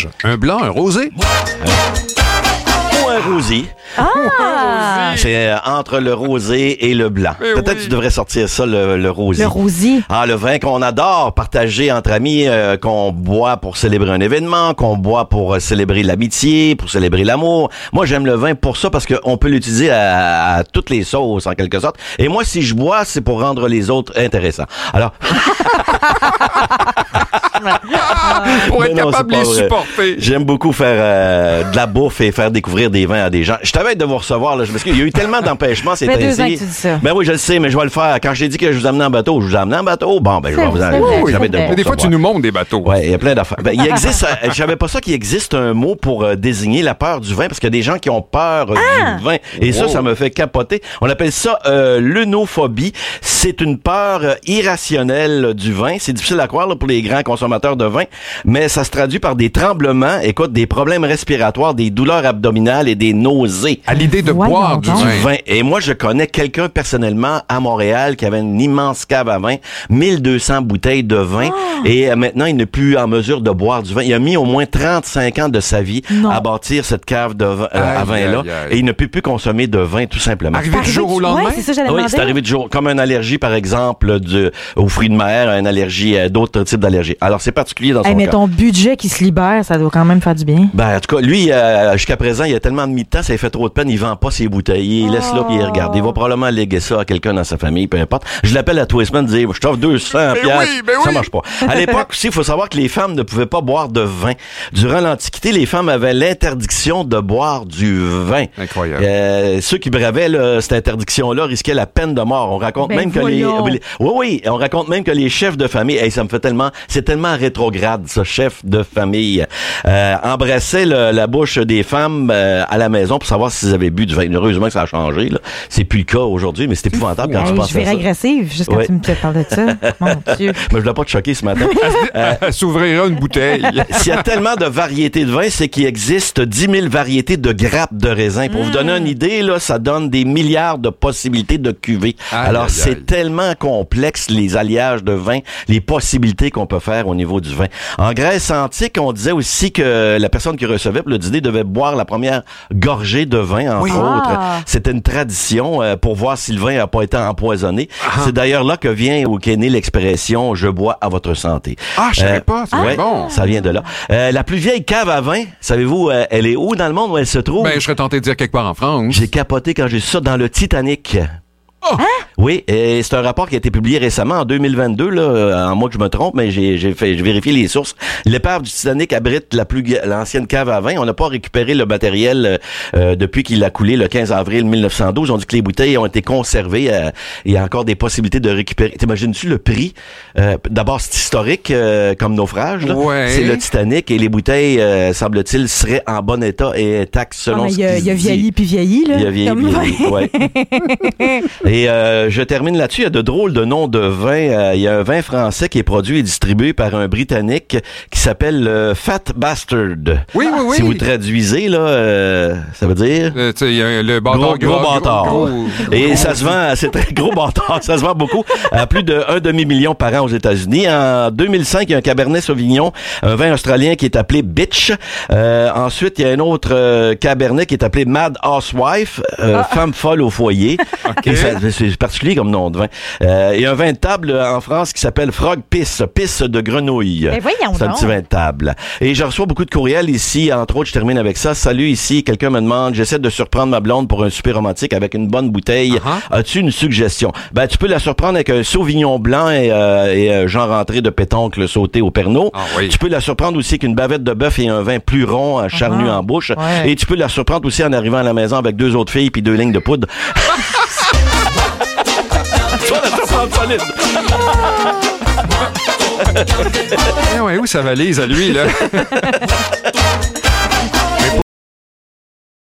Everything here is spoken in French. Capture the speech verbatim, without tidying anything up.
rouge, un blanc, un rosé. Ou un rosé. Ah! C'est euh, entre le rosé et le blanc. Mais Peut-être oui. que tu devrais sortir ça, le, le rosé. Le rosé. Ah, le vin qu'on adore partager entre amis, euh, qu'on boit pour célébrer un événement, qu'on boit pour euh, célébrer l'amitié, pour célébrer l'amour. Moi, j'aime le vin pour ça parce qu'on peut l'utiliser à, à toutes les sauces, en quelque sorte. Et moi, si je bois, c'est pour rendre les autres intéressants. Alors... Pour être Mais non, capable de c'est les pas vrai. supporter. J'aime beaucoup faire euh, de la bouffe et faire découvrir des vins à des gens. Je t'avais de vous recevoir, là. Je m'excuse. Il y a eu tellement d'empêchements ces Ça fait deux temps-ci. ans que tu dis ça. Ben oui, je le sais, mais je vais le faire. Quand j'ai dit que je vous amenais en bateau, je vous amenais en bateau. Bon, ben, je vais C'est vous vrai, en c'est j'avais vrai, de c'est vous Mais des fois, tu recevoir. nous montres des bateaux. Ouais, il y a plein d'affaires. Ben, il existe, euh, je savais pas ça qu'il existe un mot pour euh, désigner la peur du vin, parce qu'il y a des gens qui ont peur euh, Ah! du vin. Et ça, Wow. ça me fait capoter. On appelle ça euh, l'œnophobie. C'est une peur euh, irrationnelle du vin. C'est difficile à croire là, pour les grands consommateurs de vin, mais ça se traduit par des tremblements, écoute, des problèmes respiratoires, des douleurs abdominales et des nausées. À l'idée de Voyons boire du donc. vin. Du vin. Et moi, je connais quelqu'un personnellement à Montréal qui avait une immense cave à vin, mille deux cents bouteilles de vin, et euh, maintenant, il n'est plus en mesure de boire du vin. Il a mis au moins trente-cinq ans de sa vie Non. à bâtir cette cave de vin, euh, à Aïe, vin-là, aïe, aïe. et il ne peut plus consommer de vin, tout simplement. Arrivé du jour au lendemain. Ouais, c'est ça, j'allais Oui, demander. c'est arrivé du jour. Comme une allergie, par exemple, de, aux fruits de mer, une allergie, euh, d'autres types d'allergies. Alors, c'est particulier dans son Hey, mais cas. ton budget qui se libère, ça doit quand même faire du bien. Ben, en tout cas, lui, euh, jusqu'à présent, il a tellement de mi-temps, ça lui fait trop de peine, il vend pas ses bouteilles, il laisse là puis il regarde. Il va probablement léguer ça à quelqu'un dans sa famille, peu importe. Je l'appelle à tous les semaines, dire, je t'offre deux cents Ben piastres. oui, ben Ça oui. marche pas. À l'époque aussi, il faut savoir que les femmes ne pouvaient pas boire de vin. Durant l'Antiquité, les femmes avaient l'interdiction de boire du vin. Incroyable. Euh, ceux qui bravaient là, cette interdiction-là risquaient la peine de mort. On raconte Ben même que les, voyons. oui, oui, on raconte même que les chefs de famille, hey, ça me fait tellement, c'est tellement rétrograde, ce chef de famille, euh, embrassait le- la bouche des femmes euh, à la maison pour savoir s'ils avaient bu du vin. Heureusement que ça a changé, là. C'est plus le cas aujourd'hui, mais c'est épouvantable quand Hey, tu penses je vais à ça. agressive juste quand Ouais. tu me parles de ça. Mon Dieu. Mais je voulais pas te choquer ce matin. Elle s'ouvrira une bouteille. S'il y a tellement de variétés de vin, c'est qu'il existe dix mille variétés de grappes de raisin. Pour vous donner une idée, là, ça donne des milliards de possibilités de cuvées. Aïe, Alors, aïe, c'est aïe. tellement complexe, les alliages de vin, les possibilités qu'on peut faire au niveau du vin. En Grèce antique, on disait aussi que la personne qui recevait pour le dîner devait boire la première gorgée de vin, entre Oui. autres. Ah. C'était une tradition euh, pour voir si le vin n'a pas été empoisonné. C'est d'ailleurs là que vient ou qu'est née l'expression « je bois à votre santé ». Ah, je savais Euh, pas. C'est Ouais, bon. ça vient de là. Euh, la plus vieille cave à vin, savez-vous, euh, elle est où dans le monde où elle se trouve? Ben, je serais tenté de dire quelque part en France. J'ai capoté quand j'ai su ça dans le Titanic. Oh! Oui, et c'est un rapport qui a été publié récemment en deux mille vingt-deux, là, euh, en moi que je me trompe, mais j'ai, j'ai fait, j'ai vérifié les sources. L'épave du Titanic abrite la plus, l'ancienne cave à vin. On n'a pas récupéré le matériel euh, depuis qu'il a coulé le quinze avril mille neuf cent douze. On dit que les bouteilles ont été conservées. Euh, il y a encore des possibilités de récupérer. T'imagines-tu le prix? Euh, d'abord, c'est historique euh, comme naufrage. Là. Ouais. C'est le Titanic et les bouteilles, euh, semble-t-il, seraient en bon état et intactes selon Ah, mais ce il y a, qui il y a se dit. vieilli puis vieilli, là. Il y a vieilli, Comme vieilli, vin. ouais. Et euh, je termine là-dessus. Il y a de drôles de noms de vins. Euh, il y a un vin français qui est produit et distribué par un Britannique qui s'appelle euh, Fat Bastard. Oui, oui, oui. Si vous traduisez, là, euh, ça veut dire... Euh, tu sais, il y a le bâtard Gros, gros gras, bâtard. gros- Et gros- ça se vend, c'est très gros bâtard, ça se vend beaucoup, à plus de un demi-million par an aux États-Unis. En deux mille cinq, il y a un Cabernet Sauvignon, un vin australien qui est appelé Bitch. Euh, ensuite, il y a un autre euh, Cabernet qui est appelé Mad Housewife, euh, femme folle au foyer. Et ça, c'est particulier comme nom de vin. Euh, et un vin de table en France qui s'appelle Frog Piss, pisse de grenouille. Ben voyons C'est un donc. petit vin de table. Et je reçois beaucoup de courriels ici, entre autres, je termine avec ça. Salut, ici, quelqu'un me demande, j'essaie de surprendre ma blonde pour un souper romantique avec une bonne bouteille. Uh-huh. As-tu une suggestion? Ben, tu peux la surprendre avec un Sauvignon blanc et, euh, et euh, genre rentré de pétoncle sauté au Pernod. Ah oui. Tu peux la surprendre aussi avec une bavette de bœuf et un vin plus rond, euh, charnu Uh-huh. en bouche. Ouais. Et tu peux la surprendre aussi en arrivant à la maison avec deux autres filles puis deux lignes de poudre. Tu vas la surprendre solide. Eh ouais, où sa valise à lui, là?